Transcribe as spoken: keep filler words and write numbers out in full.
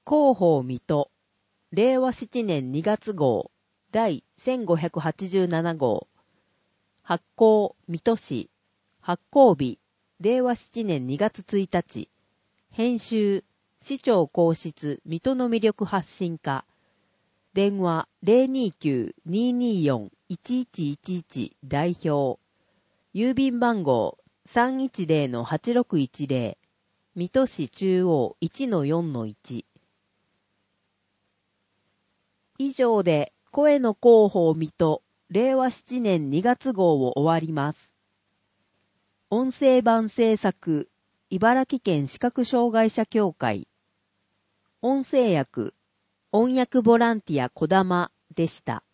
広報水戸、れいわしちねんにがつ号、第せんごひゃくはちじゅうなな号、発行水戸市、発行日、れいわしちねんにがつついたち、編集、市長公室水戸の魅力発信課、電話 ゼロにきゅう にーにーよん いちいちいちいち 代表、郵便番号 さんいちゼロのはちろくいちゼロ、水戸市中央 いちのよんのいち。以上で声の広報水戸れいわしちねんにがつ号を終わります。音声版制作茨城県視覚障害者協会、音声役音訳ボランティアこだまでした。